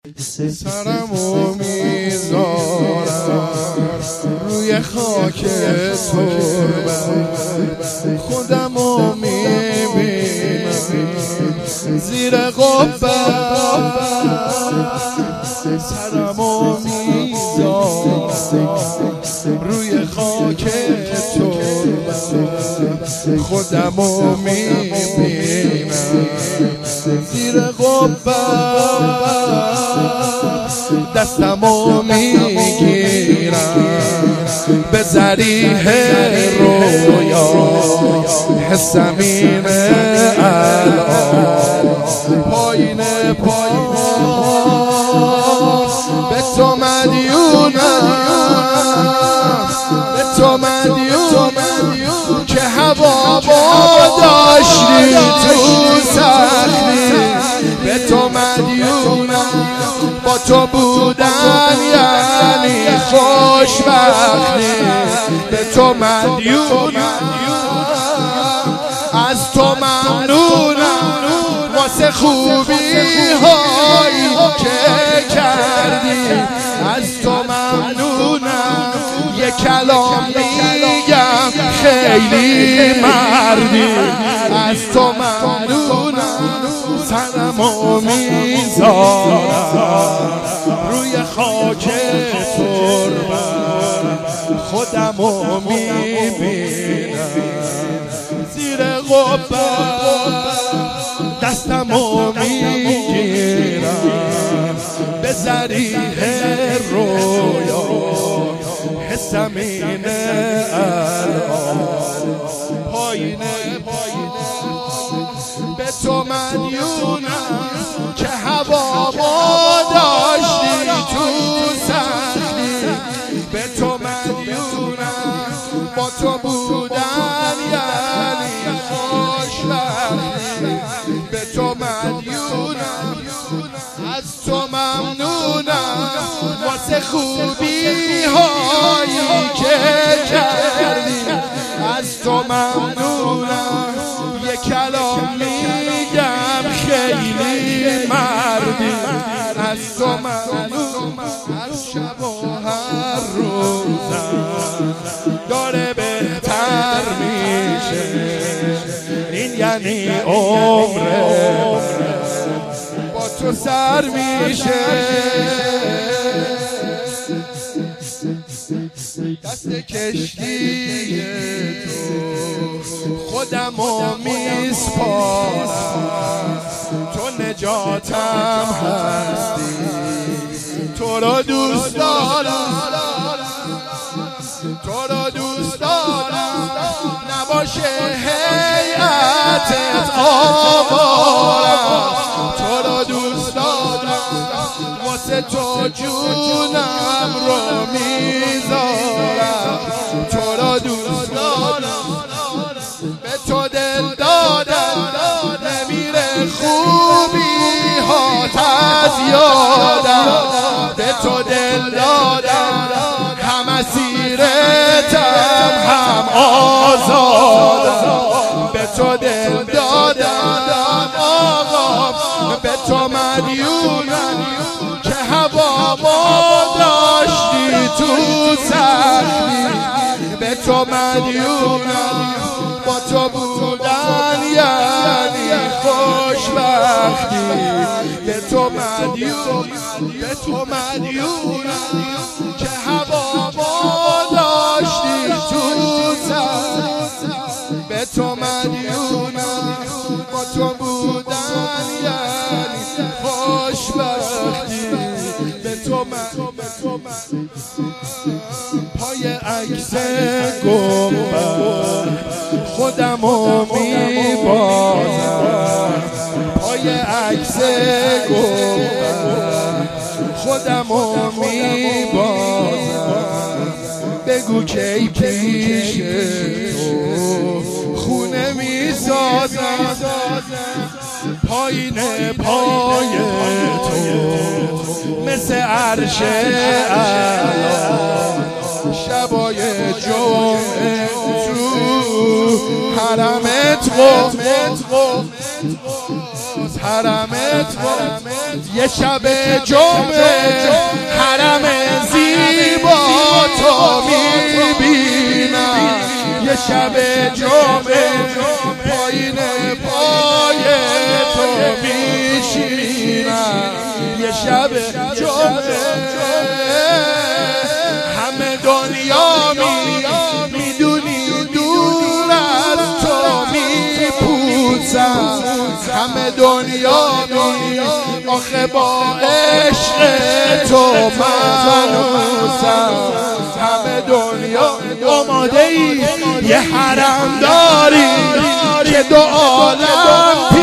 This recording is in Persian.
سرمو میذارم روی خاک تربت، خودمو میبینم زیر قبت. سرمو میذارم روی خاک تربت، خودمو میبینم زیر قبت. دستمو میگیرم به ذریح رویا، حسم اینه الان پایین به تو مدیونم، به تو مدیونم که هوا داشتی تو سختی. به تو مدیونم، با تو بودن یعنی خوشبختی. به تو مدیونم، از تو ممنونم واسه خوبی هایی که کردی. از تو ممنونم، یه کلام میگم خیلی مردی. از تو ممنونم، سرمو میذارم روی خاک تربت، خودمو میبینم زیر قبت. دستمو میگیرم به ذریح رویا، حسم اینه الان پایین به تو مدیونم که هوا داشتی تو سختی. به تو مدیونم، با تو بودن یعنی خوشبختی. به تو مدیونم، از تو ممنونم واسه خوبی هایی که کردی. از تو ممنونم، یه کلام میگم خیلی مردی. از تو ممنونم، هر شب و هر روزم داره بهتر میشه. این یعنی عمره با تو سر میشه. دست کشتی تو خودمو میسپارم، تو نجاتم هستی. تو رو دوست دارم، تو رو دوست دارم، نباشه هیئتت آوارم. تو رو دوست دارم، واسه تو جونم رو میذارم. تو رو دوست دارم، به تو دل دادم، نمیره خوبی هات از یادم. به تو دل دادم، هم اسیرتم هم آزادم. به تو دل دادم آقا، به تو مدیونم که هوا داشتی تو سختی. به تو مدیونم، با تو بودن یعنی خوشبختی. به تو مدیونم، به تو مدیونم که هوا داشتی تو سختی. به تو مدیونم، با تو بودن یعنی خوشبختی. به تو مدیونم، پای عکس گنبد خودمو میبازم. پای عکس گنبد خودمو میبازم. بگو کی پیش تو خونه میسازم. پایین پای تو مثل عرش اعلی، شبای جمعه تو حرمت حرمت یه شب جمعه حرم زیبا تو میبینم، یه شب جمعه پایین پای تو میشینم، یه شب جمعه همه دنیا میدونی دور از تو میپوسم، همه دنیا آخه با عشق تو منوسم، همه دنیا آماده ای یه حرم داری که دو عالم